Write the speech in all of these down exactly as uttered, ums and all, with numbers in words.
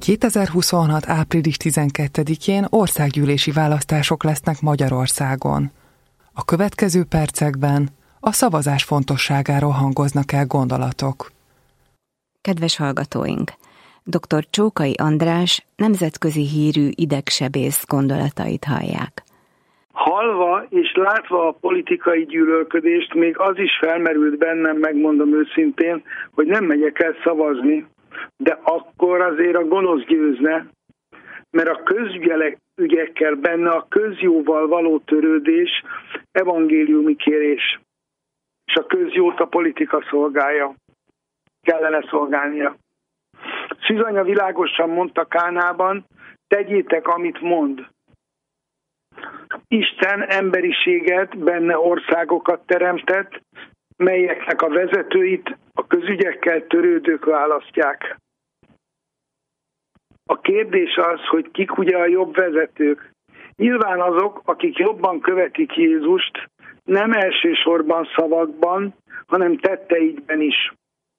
kétezer-huszonhat. április tizenkettedikén országgyűlési választások lesznek Magyarországon. A következő percekben a szavazás fontosságáról hangoznak el gondolatok. Kedves hallgatóink! doktor Csókai András nemzetközi hírű idegsebész gondolatait hallják. Hallva és látva a politikai gyűlölködést, még az is felmerült bennem, megmondom őszintén, hogy nem megyek el szavazni, de akkor azért a gonosz győzne, mert a közügyekkel benne a közjóval való törődés evangéliumi kérés, és a közjót a politika szolgálja, kellene szolgálnia. Szűzanya világosan mondta Kánában, tegyétek, amit mond. Isten emberiséget, benne országokat teremtett, melyeknek a vezetőit a közügyekkel törődők választják. A kérdés az, hogy kik ugye a jobb vezetők. Nyilván azok, akik jobban követik Jézust, nem elsősorban szavakban, hanem tetteikben is.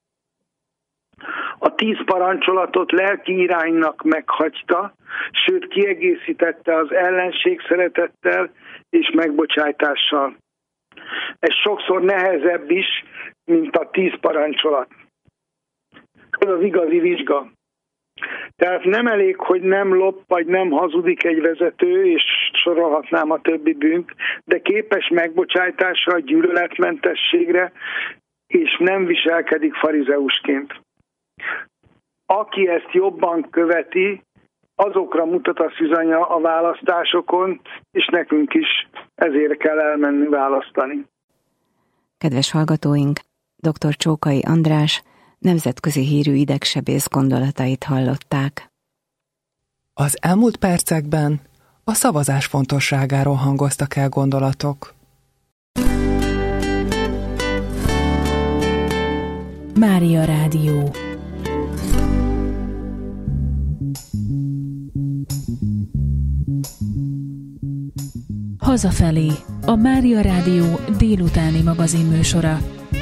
A tíz parancsolatot lelki iránynak meghagyta, sőt kiegészítette az ellenség szeretettel és megbocsájtással. Ez sokszor nehezebb is, mint a tíz parancsolat. Ez az igazi vizsga. Tehát nem elég, hogy nem lop vagy nem hazudik egy vezető, és sorolhatnám a többi bűnt, de képes megbocsájtásra, gyűlöletmentességre, és nem viselkedik farizeusként. Aki ezt jobban követi, azokra mutat a szűzanya a választásokon, és nekünk is ezért kell elmenni választani. Kedves hallgatóink, doktor Csókai András nemzetközi hírű idegsebész gondolatait hallották. Az elmúlt percekben a szavazás fontosságáról hangoztak el gondolatok. Mária Rádió. Hazafelé, a Mária Rádió délutáni magazinműsora.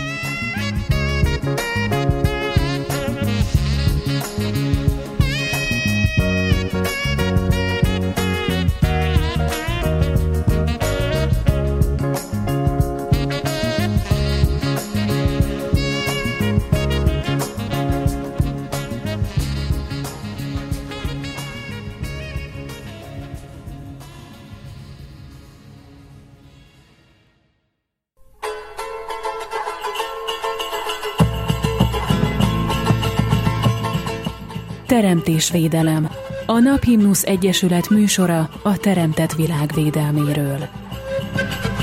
Teremtésvédelem. A Naphimnusz Egyesület műsora a teremtett világ védelméről.